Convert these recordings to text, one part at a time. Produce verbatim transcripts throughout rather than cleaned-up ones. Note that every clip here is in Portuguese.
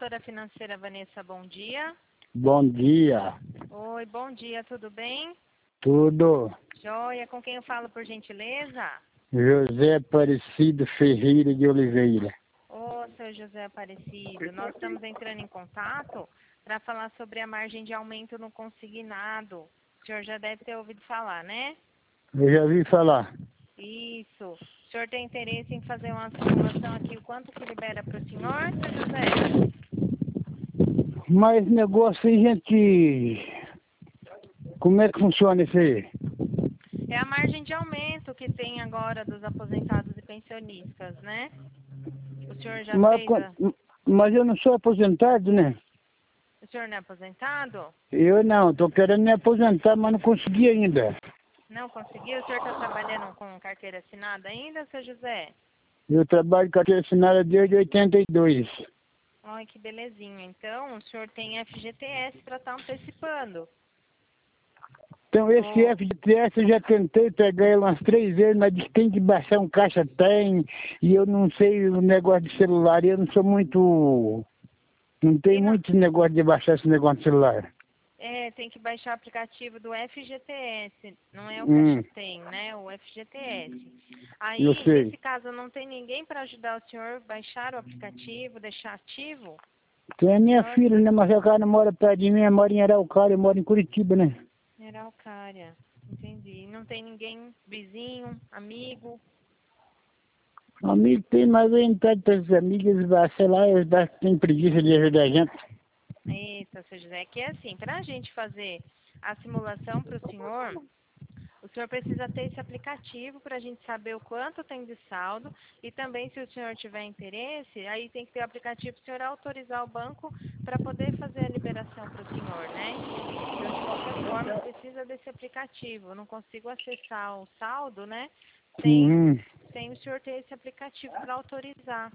consultora financeira Vanessa, bom dia. Bom dia. Oi, bom dia, tudo bem? Tudo. Joia, com quem eu falo, por gentileza? José Aparecido Ferreira de Oliveira. Ô, seu José Aparecido, nós estamos entrando em contato para falar sobre a margem de aumento no consignado. O senhor já deve ter ouvido falar, né? Eu já ouvi falar. Isso. O senhor tem interesse em fazer uma simulação aqui, o quanto que libera para o senhor, seu José? Mas negócio aí, gente... Como é que funciona isso aí? É a margem de aumento que tem agora dos aposentados e pensionistas, né? O senhor já Mas, fez a... mas eu não sou aposentado, né? O senhor não é aposentado? Eu não, tô querendo me aposentar, mas não consegui ainda. Não conseguiu? O senhor está trabalhando com carteira assinada ainda, seu José? Eu trabalho com carteira assinada desde oitenta e dois. Ai, que belezinha. Então, o senhor tem F G T S para estar antecipando. Então esse Oh. F G T S eu já tentei pegar ele umas três vezes, mas diz que tem que baixar um caixa tem, e eu não sei o negócio de celular, eu não sou muito... Não tem não... muito negócio de baixar esse negócio de celular. É, tem que baixar o aplicativo do F G T S, não é o Hum. Caixa Tem, né? O F G T S. Aí, Eu sei. nesse caso, não tem ninguém para ajudar o senhor a baixar o aplicativo, deixar ativo? Tem a minha Senhor... filha, né? Mas ela não mora perto de mim, ela mora em Araucária, eu moro em Curitiba, né? Araucária, entendi. Não tem ninguém, vizinho, amigo? Amigo tem, mas eu não pede para esses amigos, sei lá, eles têm preguiça de ajudar a gente. Eita, seu José, que é assim, para a gente fazer a simulação para o senhor, o senhor precisa ter esse aplicativo para a gente saber o quanto tem de saldo e também, se o senhor tiver interesse, aí tem que ter o aplicativo para o senhor autorizar o banco para poder fazer a liberação para o senhor, né? Então, de qualquer forma, precisa desse aplicativo. Eu não consigo acessar o saldo, né? Sem, Uhum. sem o senhor ter esse aplicativo para autorizar.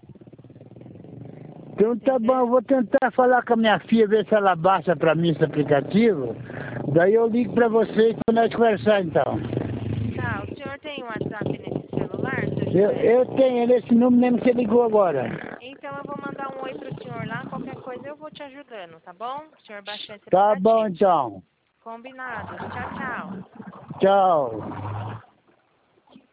Então tá bom, eu vou tentar falar com a minha filha, ver se ela baixa para mim esse aplicativo. Daí eu ligo para vocês para nós conversar então. Tá, o senhor tem um WhatsApp nesse celular, seu Eu, José? eu tenho nesse número mesmo que você ligou agora. Então eu vou mandar um oi pro senhor lá, qualquer coisa eu vou te ajudando, tá bom? O senhor baixa esse Tá aplicativo. bom então. Combinado. Tchau, tchau. Tchau.